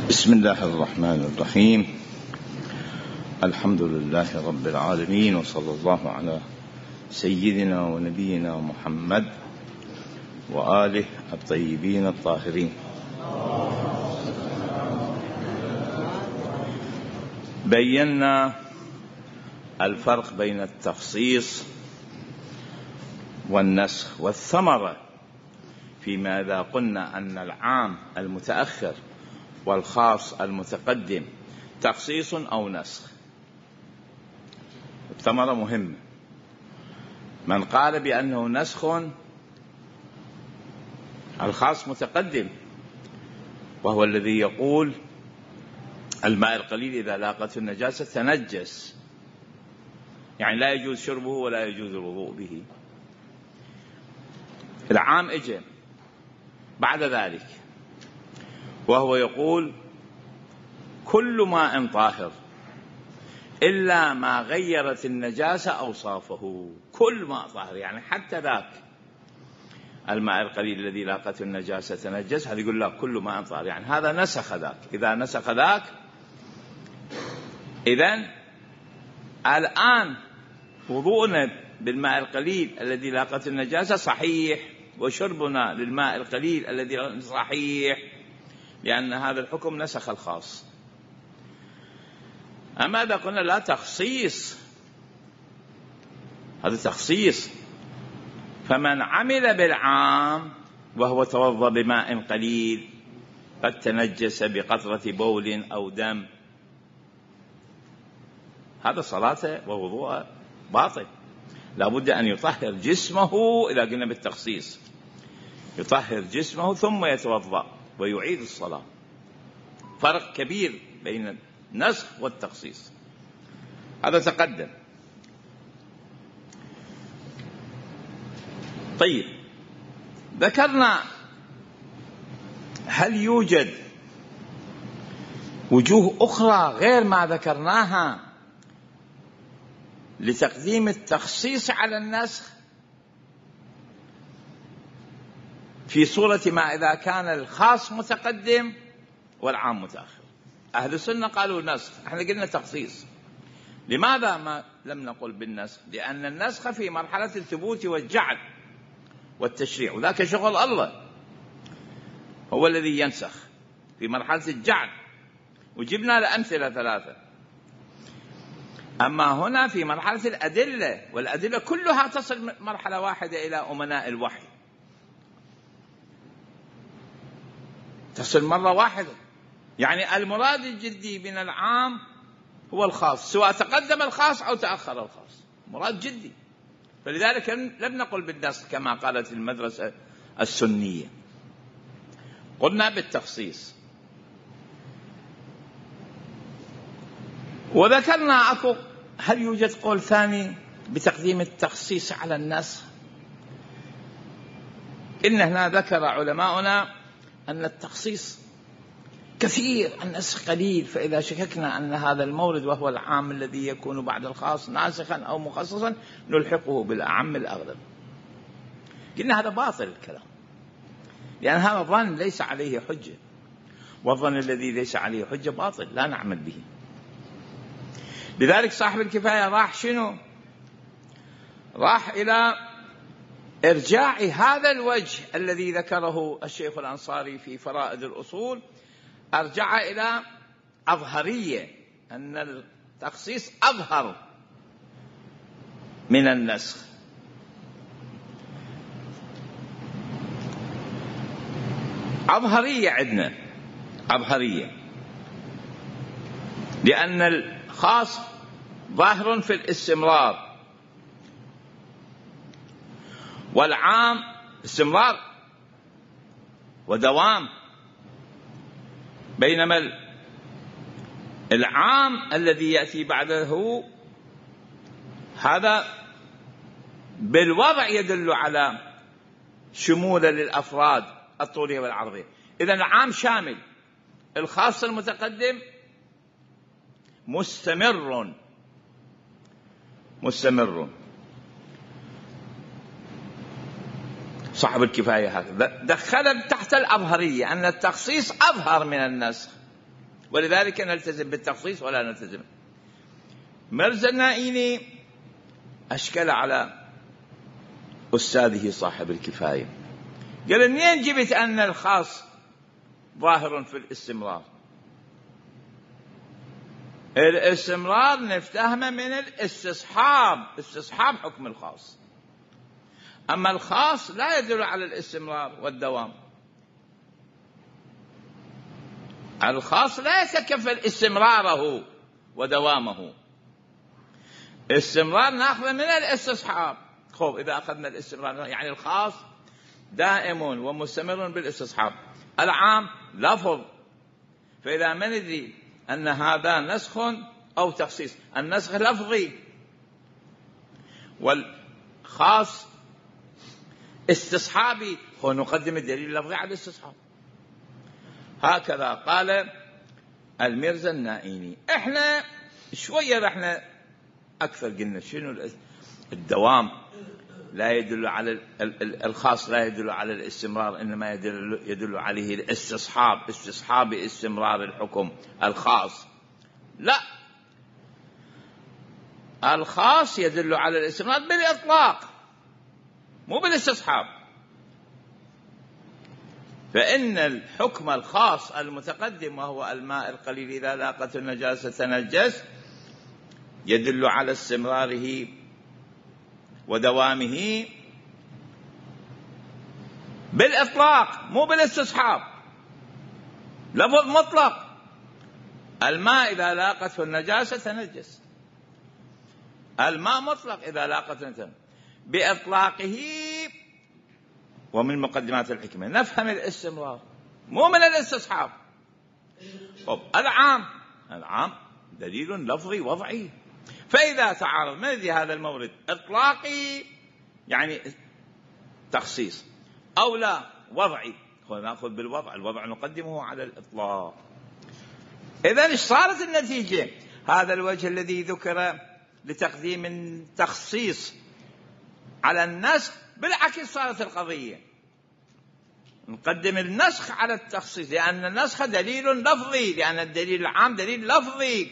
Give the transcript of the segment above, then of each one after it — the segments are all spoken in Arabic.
بسم الله الرحمن الرحيم. الحمد لله رب العالمين، وصلى الله على سيدنا ونبينا محمد وآله الطيبين الطاهرين. بينا الفرق بين التخصيص والنسخ والثمرة فيما إذا قلنا أن العام المتأخر والخاص المتقدم تخصيص أو نسخ. الثمرة مهمة. من قال بأنه نسخ الخاص متقدم، وهو الذي يقول الماء القليل إذا لاقته النجاسة تنجس، يعني لا يجوز شربه ولا يجوز الوضوء به. العام اجى بعد ذلك وهو يقول كل ماء طاهر إلا ما غيرت النجاسة أوصافه. كل ماء طاهر يعني حتى ذاك الماء القليل الذي لاقته النجاسة تنجس، هذا يقول لا كل ماء طاهر، يعني هذا نسخ ذاك. إذا نسخ ذاك إذن الآن وضوءنا بالماء القليل الذي لاقته النجاسة صحيح، وشربنا للماء القليل الذي صحيح، لأن هذا الحكم نسخ الخاص. أما إذا قلنا لا تخصيص، هذا تخصيص، فمن عمل بالعام وهو توضأ بماء قليل قد تنجس بقطرة بول أو دم، هذا صلاته ووضوءه باطل. لا بد أن يطهر جسمه. إذا قلنا بالتخصيص يطهر جسمه ثم يتوضأ ويعيد الصلاة. فرق كبير بين النسخ والتخصيص، هذا تقدم. طيب، ذكرنا هل يوجد وجوه أخرى غير ما ذكرناها لتقديم التخصيص على النسخ في صورة ما إذا كان الخاص متقدم والعام متأخر. أهل السنة قالوا نسخ، احنا قلنا تخصيص. لماذا ما لم نقل بالنسخ؟ لأن النسخ في مرحلة الثبوت والجعل والتشريع، وذاك شغل الله، هو الذي ينسخ في مرحلة الجعل، وجبنا لأمثلة ثلاثة. أما هنا في مرحلة الأدلة، والأدلة كلها تصل مرحلة واحدة إلى أمناء الوحي، تصل مرة واحدة. يعني المراد الجدي من العام هو الخاص، سواء تقدم الخاص أو تأخر الخاص، مراد جدي. فلذلك لم نقل بالنسخ كما قالت المدرسة السنية، قلنا بالتخصيص. وذكرنا هل يوجد قول ثاني بتقديم التخصيص على النسخ؟ إن هنا ذكر علماؤنا أن التخصيص كثير، النسخ قليل، فإذا شككنا أن هذا المورد وهو العام الذي يكون بعد الخاص ناسخا أو مخصصا نلحقه بالأعم الأغلب. قلنا هذا باطل الكلام، لأن هذا ظن ليس عليه حجة، والظن الذي ليس عليه حجة باطل لا نعمل به. لذلك صاحب الكفاية راح شنو؟ راح إلى إرجاع هذا الوجه الذي ذكره الشيخ الأنصاري في فرائد الأصول، أرجع إلى أظهرية، أن التخصيص أظهر من النسخ. أظهرية عندنا، أظهرية، لأن الخاص ظاهر في الاستمرار، والعام استمرار ودوام، بينما العام الذي يأتي بعده هذا بالوضع يدل على شمول للأفراد الطولية والعرضية. إذن العام شامل، الخاص المتقدم مستمر. صاحب الكفاية هكذا دخل تحت الأظهرية أن التخصيص أظهر من النسخ، ولذلك نلتزم بالتخصيص ولا نلتزم. مرزا النائيني أشكل على أستاذه صاحب الكفاية، قال منين جبت أن الخاص ظاهر في الاستمرار؟ الاستمرار نفتهمه من الاستصحاب، استصحاب حكم الخاص، أما الخاص لا يدل على الاستمرار والدوام. الخاص لا يتكفل استمراره ودوامه، استمرار نأخذ من الاستصحاب. خب إذا أخذنا الاستمرار يعني الخاص دائم ومستمر بالاستصحاب، العام لفظ، فإذا ما ندري أن هذا نسخ أو تخصيص، النسخ لفظي والخاص استصحابي، هو نقدم الدليل اللفظي على الاستصحاب. هكذا قال المرزا النائيني. احنا شوية رحنا أكثر، قلنا شنو الدوام لا يدل على الخاص، لا يدل على الاستمرار، إنما يدل عليه الاستصحاب، استصحاب استمرار الحكم. الخاص لا، الخاص يدل على الاستمرار بالإطلاق مو بالاستصحاب. فإن الحكم الخاص المتقدم وهو الماء القليل إذا لاقت النجاسة تنجس يدل على استمراره ودوامه بالإطلاق مو بالاستصحاب، لفظ مطلق. الماء إذا لاقته النجاسة تنجس، الماء مطلق إذا لاقته النجاسة بإطلاقه. ومن مقدمات الحكمة نفهم الاستمرار مو من الاستصحاب. العام دليل لفظي وضعي، فإذا تعارض ما ندري هذا المورد إطلاقي يعني تخصيص أو لا وضعي، نأخذ بالوضع، الوضع نقدمه على الإطلاق. إذن إيش صارت النتيجة؟ هذا الوجه الذي ذكر لتقديم التخصيص على النسخ بالعكس صارت القضية، نقدم النسخ على التخصيص، لأن النسخ دليل لفظي، لأن الدليل العام دليل لفظي.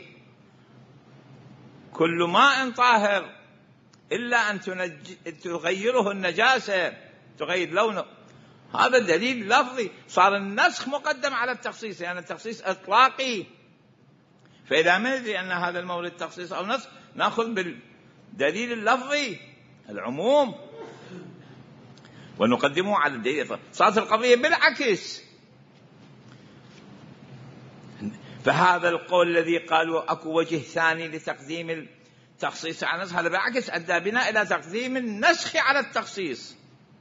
كل ماء طاهر إلا أن تغيره النجاسة، تغير لونه، هذا دليل لفظي. صار النسخ مقدم على التخصيص لأن التخصيص إطلاقي. فإذا ما ندري أن هذا المورد تخصيص أو نسخ نأخذ بالدليل اللفظي العموم ونقدمه على الدليل. صارت القضية بالعكس. فهذا القول الذي قالوا أكو وجه ثاني لتقديم التخصيص على النسخ، هذا بالعكس أدى بنا إلى تقديم النسخ على التخصيص.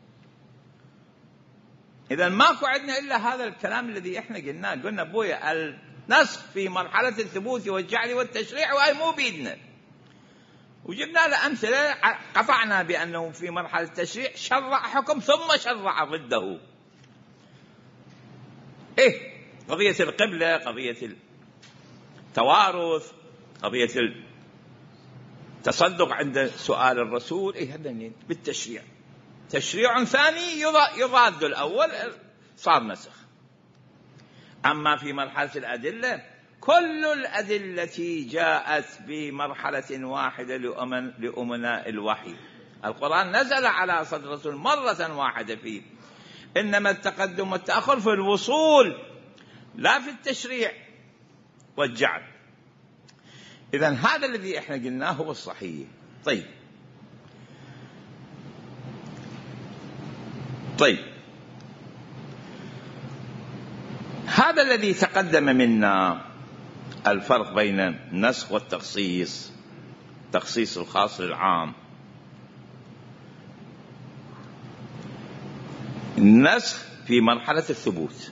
إذا ماكو عندنا إلا هذا الكلام الذي إحنا قلنا بويا النسخ في مرحلة الثبوت والجعل والتشريع، وهي مو بيدنا. وجبنا له أمثلة، قطعنا بأنه في مرحلة التشريع شرع حكم ثم شرع ضده. قضية القبلة، قضية التوارث، قضية التصدق عند سؤال الرسول، هذا بالتشريع. تشريع ثاني يضاد الأول، صار نسخ. أما في مرحلة الأدلة كل الأدلة جاءت بمرحلة واحدة لأمناء الوحي. القرآن نزل على صدر الرسول مرة واحدة فيه، إنما التقدم والتأخر في الوصول لا في التشريع والجعل. إذن هذا الذي إحنا قلناه هو الصحيح. طيب هذا الذي تقدم منا الفرق بين النسخ والتخصيص، تخصيص الخاص للعام. النسخ في مرحلة الثبوت،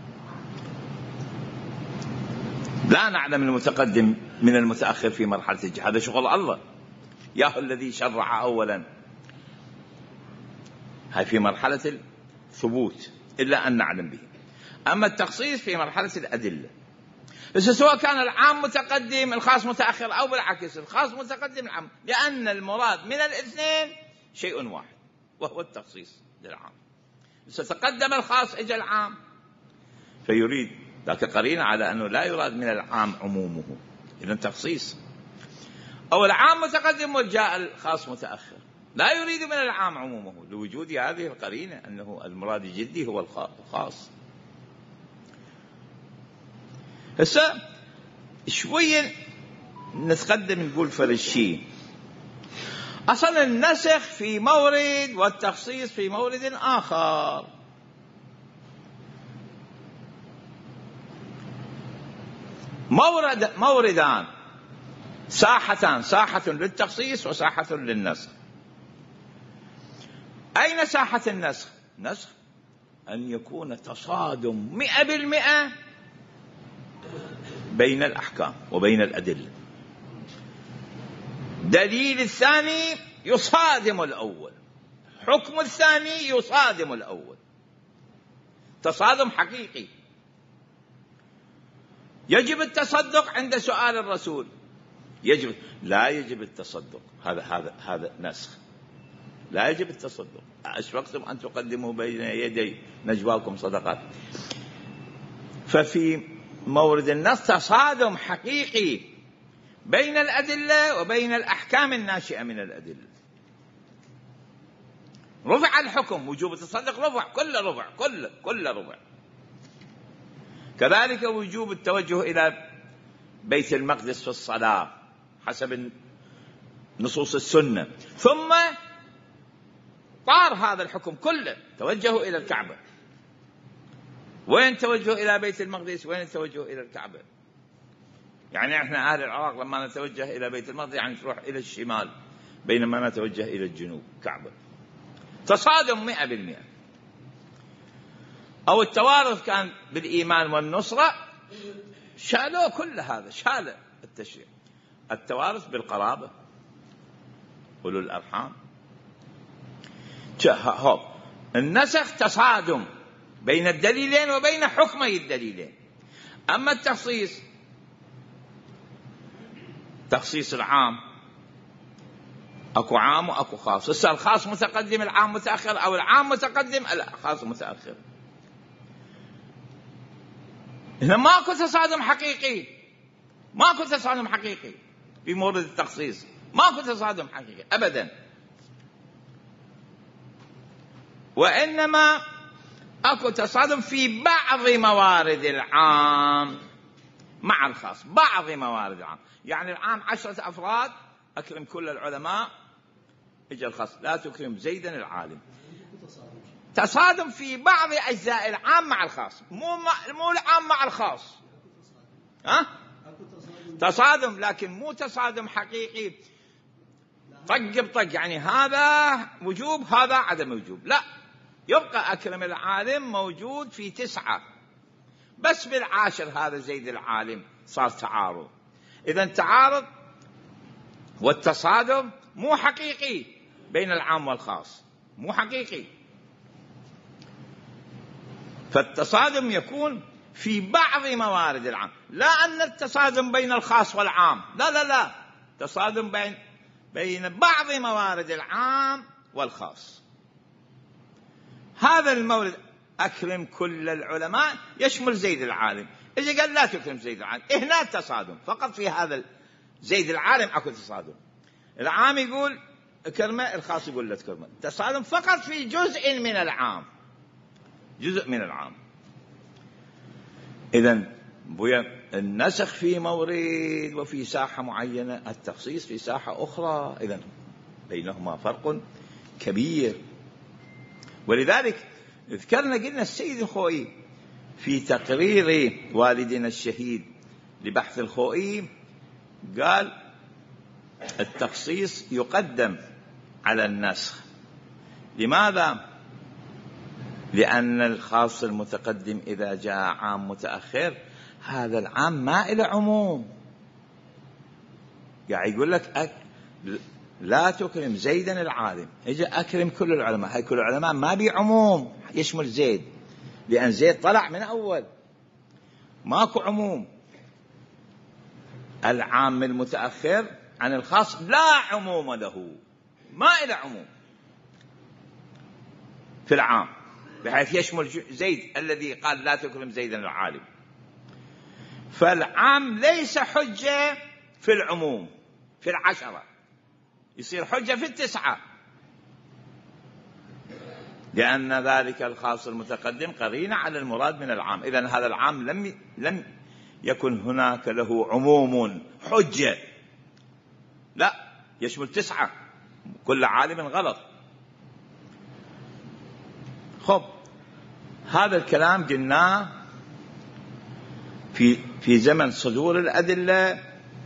لا نعلم المتقدم من المتأخر في مرحلة الجهاد، هذا شغل الله، ياهو الذي شرع أولا. هاي في مرحلة الثبوت إلا أن نعلم به. أما التخصيص في مرحلة الأدلة، بس سواء كان العام متقدم الخاص متأخر أو بالعكس الخاص متقدم العام، لأن المراد من الاثنين شيء واحد وهو التخصيص للعام. ستقدم الخاص إجا العام، فيريد ذاك قرينة على أنه لا يراد من العام عمومه، إذا تخصيص. أو العام متقدم وجاء الخاص متأخر، لا يريد من العام عمومه لوجود هذه القرينة أنه المراد الجدي هو الخاص. هسه شوية نتقدم نقول فرشي. أصلا النسخ في مورد والتخصيص في مورد آخر. موردان، ساحتان، ساحة للتخصيص وساحة للنسخ. أين ساحة النسخ؟ نسخ أن يكون تصادم 100% بين الأحكام وبين الأدلة، دليل الثاني يصادم الأول، حكم الثاني يصادم الأول، تصادم حقيقي. يجب التصدق عند سؤال الرسول، لا يجب التصدق، هذا نسخ، لا يجب التصدق. أشفقتم أن تقدموا بين يدي نجواكم صدقات. ففي مورد النص تصادم حقيقي بين الأدلة وبين الأحكام الناشئة من الأدلة. رفع الحكم، وجوب التصدق رفع، كل رفع. كذلك وجوب التوجه إلى بيت المقدس في الصلاة حسب نصوص السنة، ثم طار هذا الحكم كله، توجهوا إلى الكعبة. وين توجه إلى بيت المقدس؟ وين التوجه إلى الكعبة؟ يعني احنا أهل العراق لما نتوجه إلى بيت المقدس يعني تروح إلى الشمال، بينما نتوجه إلى الجنوب كعبة. تصادم 100%. أو التوارث كان بالإيمان والنصرة، شالوا كل هذا، شال التشريع. التوارث بالقرابة، أولو الأرحام. النسخ تصادم بين الدليلين وبين حكمي الدليلين. أما التخصيص، تخصيص العام، أكو عام وأكو خاص. هسه الخاص متقدم العام متأخر، أو العام متقدم الخاص متأخر. هنا ماكو تصادم حقيقي، ماكو تصادم حقيقي في مورد التخصيص، ماكو تصادم حقيقي أبدا. وإنما أكو تصادم في بعض موارد العام مع الخاص، بعض موارد العام. يعني العام 10 أفراد، أكرم كل العلماء، إجا الخاص لا تكرم زيدا العالم. تصادم في بعض أجزاء العام مع الخاص، مو العام مع الخاص. تصادم، لكن مو تصادم حقيقي طق بطق، يعني هذا وجوب هذا عدم وجوب، لا. يبقى أكرم العالم موجود في 9، بس بالعاشر هذا زيد العالم صار تعارض. إذن تعارض والتصادم مو حقيقي بين العام والخاص، مو حقيقي. فالتصادم يكون في بعض موارد العام، لا أن التصادم بين الخاص والعام، لا، تصادم بين بعض موارد العام والخاص. هذا المورد أكرم كل العلماء يشمل زيد العالم، إذا قال لا تكرم زيد العالم، هنا تصادم فقط في هذا زيد العالم، أكو تصادم. العام يقول كرمة، الخاص يقول لا تكرمة، تصادم فقط في جزء من العام، جزء من العام. إذن بويا النسخ في مورد وفي ساحة معينة، التخصيص في ساحة أخرى، إذن بينهما فرق كبير. ولذلك ذكرنا قلنا السيد الخوئي في تقرير والدنا الشهيد لبحث الخوئي قال التخصيص يقدم على النسخ. لماذا؟ لأن الخاص المتقدم إذا جاء عام متأخر، هذا العام ما إلى عموم. يعني يقول لك لا تكرم زيدا العالم، إجا أكرم كل العلماء، هاي كل العلماء ما بي عموم يشمل زيد، لأن زيد طلع من أول، ماكو عموم. العام المتأخر عن الخاص لا عموم له، ما إلى عموم في العام، بحيث يشمل زيد الذي قال لا تكرم زيدا العالم، فالعام ليس حجة في العموم في 10، يصير حجة في 9، لأن ذلك الخاص المتقدم قرينة على المراد من العام. إذن هذا العام لم يكن هناك له عموم حجة، لا، يشمل 9، كل عالم غلط. خب، هذا الكلام قلناه في زمن صدور الأدلة،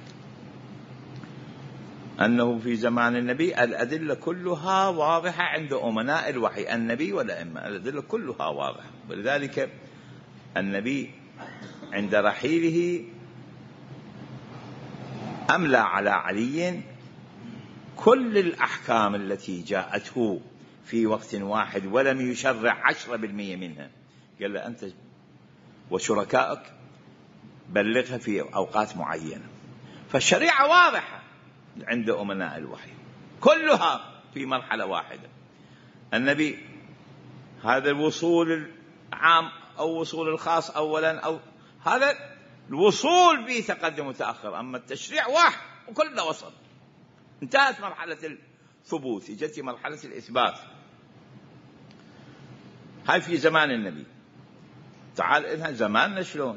أنه في زمان النبي الأدلة كلها واضحة عند أمناء الوحي، النبي والأئمة، الأدلة كلها واضحة. ولذلك النبي عند رحيله أملى على علي كل الأحكام التي جاءته في وقت واحد ولم يشرع 10% منها، قال له أنت وشركائك بلغها في أوقات معينة. فالشريعة واضحة عند أمناء الوحي كلها في مرحلة واحدة. النبي هذا الوصول العام أو وصول الخاص أولا، أو هذا الوصول فيه تقدم وتأخر، أما التشريع واحد وكله وصل. انتهت مرحلة الثبوت، جت مرحلة الإثبات. هاي في زمان النبي. تعال إنها زماننا شلون؟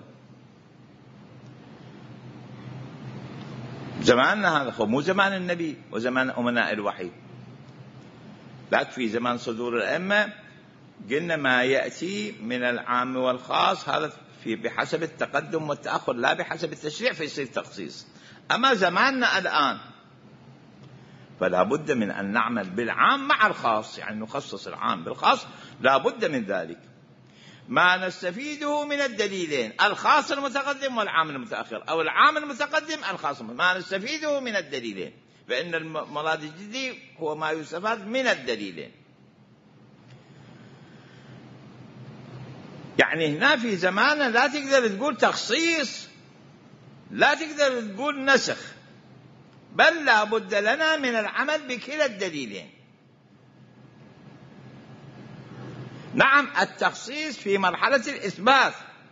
زماننا هذا مو زمان النبي وزمان أمناء الوحي، لكن في زمان صدور الأئمة قلنا ما يأتي من العام والخاص هذا بحسب التقدم والتأخر، لا بحسب التشريع فيصير تخصيص. أما زماننا الآن فلا بد من أن نعمل بالعام مع الخاص، يعني نخصص العام بالخاص، لا بد من ذلك. ما نستفيده من الدليلين، الخاص المتقدم والعام المتأخر، أو العام المتقدم الخاص، ما نستفيده من الدليلين، فإن المراد الجدي هو ما يستفاد من الدليلين. يعني هنا في زماننا لا تقدر تقول تخصيص، لا تقدر تقول نسخ، بل لا بد لنا من العمل بكلا الدليلين. نعم، التخصيص في مرحلة الإثبات،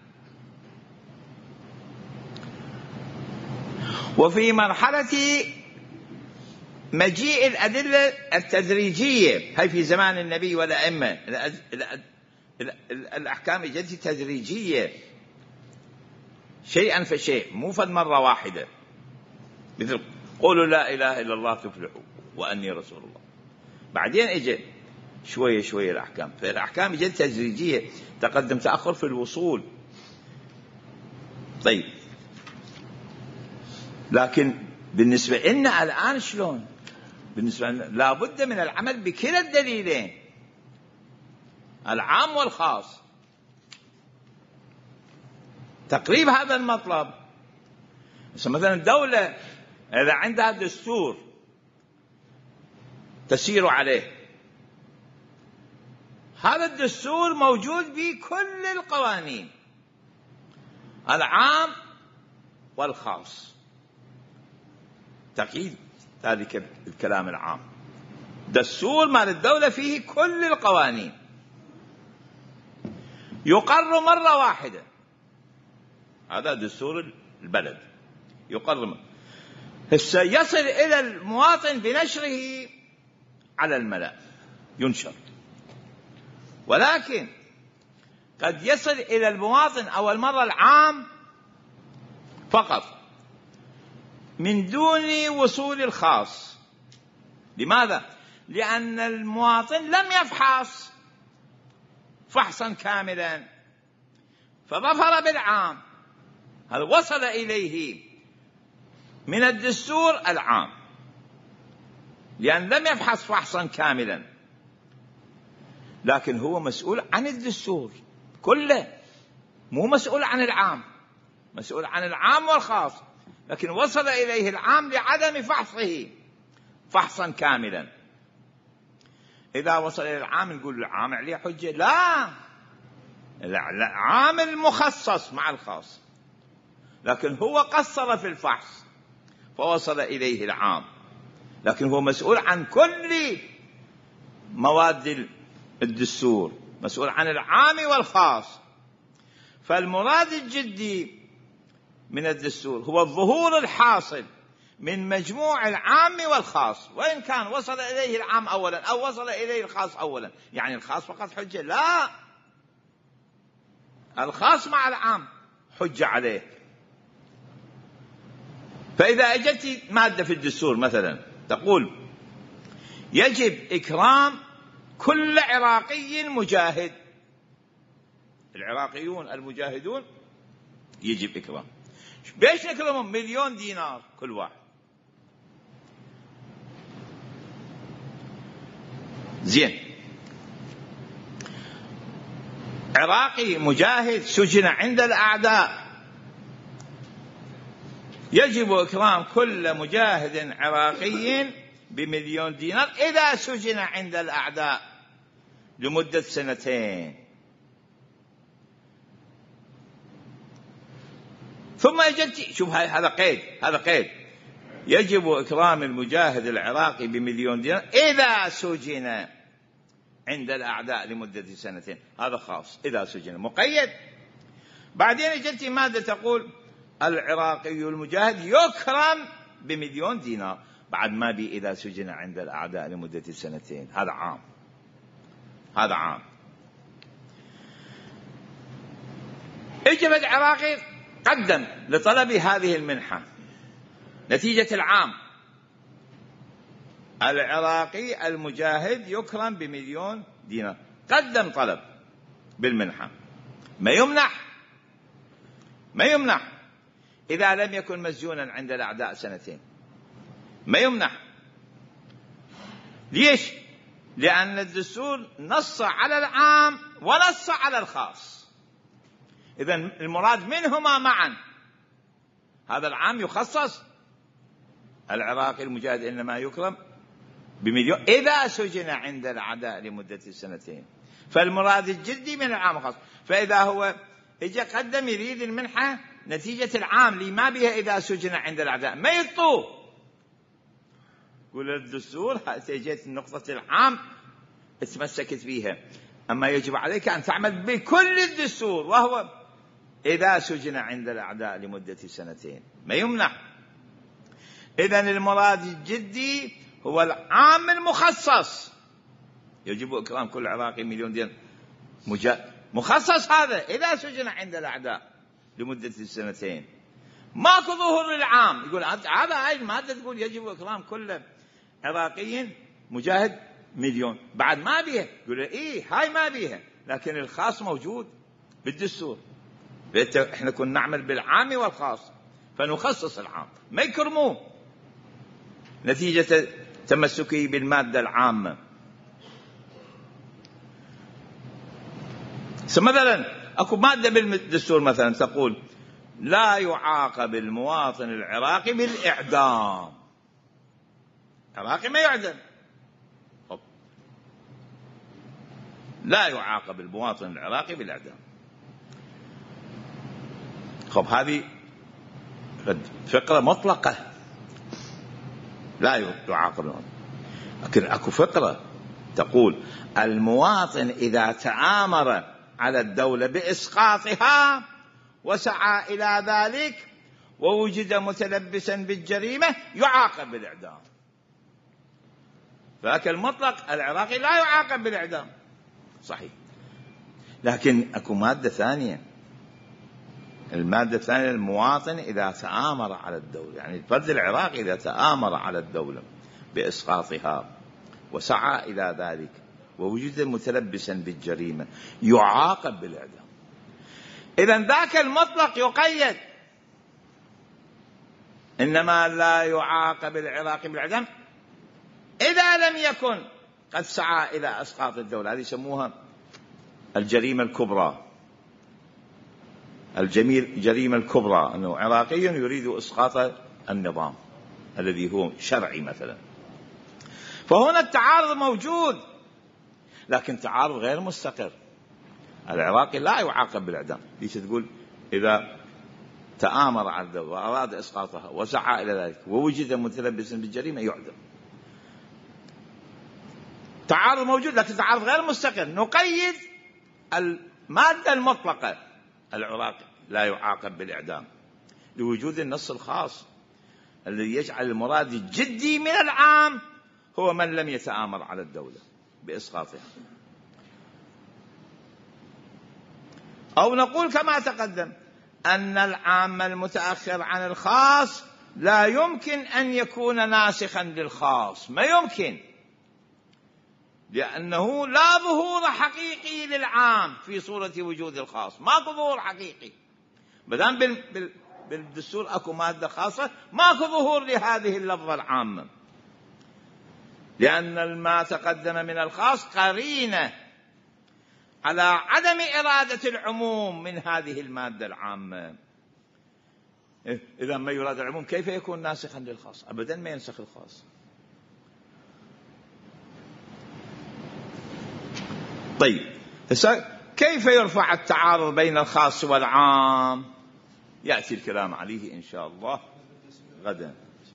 وفي مرحلة مجيء الأدلة التدريجية، هي في زمان النبي والأئمة الأحكام جت تدريجية شيئا فشيء، مو فد مرة واحدة، مثل قولوا لا إله إلا الله تفلحوا وأني رسول الله. بعدين اجى شوية شوية الأحكام، فالأحكام جت تدريجية، تقدم تأخر في الوصول. طيب، لكن بالنسبة لنا الآن شلون؟ بالنسبة لنا لا بد من العمل بكلا الدليلين، العام والخاص، تقريب هذا المطلب. مثلا الدولة إذا عندها دستور تسير عليه، هذا الدستور موجود في كل القوانين، العام والخاص. تقييد ذلك الكلام العام، دستور مال الدولة فيه كل القوانين، يقر مرة واحدة، هذا دستور البلد يقر. يصل إلى المواطن بنشره على الملأ، ينشر، ولكن قد يصل إلى المواطن أول مرة العام فقط من دون وصول الخاص. لماذا؟ لأن المواطن لم يفحص فحصا كاملا، فظفر بالعام، هل وصل إليه من الدستور العام، لأن لم يفحص فحصا كاملا. لكن هو مسؤول عن الدستور كله، مو مسؤول عن العام، مسؤول عن العام والخاص، لكن وصل إليه العام لعدم فحصه فحصا كاملا. إذا وصل إلى العام نقول العام عليه حجة؟ لا، العام المخصص مع الخاص، لكن هو قصر في الفحص فوصل إليه العام، لكن هو مسؤول عن كل مواد الدستور، مسؤول عن العام والخاص. فالمراد الجدي من الدستور هو الظهور الحاصل من مجموع العام والخاص، وإن كان وصل إليه العام أولا أو وصل إليه الخاص أولا. يعني الخاص فقط حجة؟ لا، الخاص مع العام حجة عليه. فإذا أجت مادة في الدستور مثلا تقول يجب إكرام كل عراقي مجاهد، العراقيون المجاهدون يجب إكرام. بيش نكرمهم؟ 1,000,000 دينار كل واحد. زين، عراقي مجاهد سجن عند الأعداء، يجب إكرام كل مجاهد عراقي ب1,000,000 دينار إذا سجن عند الأعداء لمدة 2 سنين. ثم يجب، شوف هذا قيد، يجب إكرام المجاهد العراقي ب1,000,000 دينار إذا سجن عند الأعداء لمدة 2 سنين. هذا خاص، إذا سجن مقيد. بعدين يجي مادة تقول العراقي المجاهد يكرم ب1,000,000 دينار، بعد ما بي إذا سجن عند الأعداء لمدة 2 سنين. هذا عام. اجى العراقي قدم لطلب هذه المنحة، نتيجة العام العراقي المجاهد يكرم ب1,000,000 دينار، قدم طلب بالمنحة، ما يمنح إذا لم يكن مسجونا عند الأعداء 2 سنين، ما يمنح. ليش؟ لأن الدستور نص على العام ونص على الخاص، إذن المراد منهما معا. هذا العام يخصص، العراقي المجاهد إنما يكرم ب1,000,000 إذا سجن عند الأعداء لمدة 2 سنين، فالمراد الجدي من العام الخاص. فإذا هو إجا قدم يريد المنحة نتيجة العام لما بها إذا سجن عند الأعداء، ما يطوه. قول الدستور جيت نقطة العام اتمسكت فيها، أما يجب عليك أن تعمل بكل الدستور، وهو إذا سجن عند الأعداء لمدة 2 سنين، ما يمنع. إذن المراد الجدي هو العام المخصص، يجب إكرام كل عراقي 1,000,000 دينار مخصص، هذا إذا سجن عند الأعداء لمدة 2 سنين. ماكو ظهور للعام. يقول هذا هاي المادة تقول يجب إكرام كل عراقي مجاهد 1,000,000، بعد ما بيها. يقول إيه هاي ما بيها، لكن الخاص موجود بالدستور. إحنا كنا نعمل بالعام والخاص، فنخصص العام، ما يكرموه نتيجة تمسكه بالمادة العامة. مثلا أكو مادة بالدستور مثلا تقول لا يعاقب المواطن العراقي بالإعدام. عراقي ما يعدم، لا يعاقب المواطن العراقي بالإعدام. هذه فقرة مطلقة، لا يعاقب. لكن أكو فقرة تقول المواطن إذا تآمر على الدولة بإسقاطها وسعى إلى ذلك ووجد متلبسا بالجريمة يعاقب بالإعدام. فهك المطلق العراقي لا يعاقب بالإعدام، صحيح. لكن أكو مادة ثانية، المادة الثانية المواطن إذا تآمر على الدولة، يعني الفرد العراقي إذا تآمر على الدولة بإسقاطها وسعى إلى ذلك ووجد متلبسا بالجريمة يعاقب بالإعدام. إذن ذاك المطلق يقيد، إنما لا يعاقب العراقي بالإعدام إذا لم يكن قد سعى إلى إسقاط الدولة. هذه يسموها الجريمة الكبرى، الجريمة الكبرى، أنه عراقي يريد إسقاط النظام الذي هو شرعي مثلا. فهنا التعارض موجود، لكن تعارض غير مستقر. العراقي لا يعاقب بالإعدام. ليش تقول إذا تآمر على الدولة وأراد إسقاطها وسعى إلى ذلك ووجد متلبسا بالجريمة يعدم؟ تعارض موجود، لكن تعارض غير مستقر. نقيد المادة المطلقة، العراقي لا يعاقب بالإعدام لوجود النص الخاص الذي يجعل المراد الجدي من العام هو من لم يتآمر على الدولة بإسقاطها. أو نقول كما تقدم أن العام المتأخر عن الخاص لا يمكن أن يكون ناسخا للخاص، ما يمكن، لأنه لا ظهور حقيقي للعام في صورة وجود الخاص، ماكو ظهور حقيقي. بدان بالدستور أكو مادة خاصة ماكو ظهور لهذه اللفظة العامة، لأن ما تقدم من الخاص قرينة على عدم إرادة العموم من هذه المادة العامة. إذا ما يراد العموم كيف يكون ناسخا للخاص؟ أبدا ما ينسخ الخاص. طيب كيف يرفع التعارض بين الخاص والعام؟ يأتي الكلام عليه إن شاء الله غدا.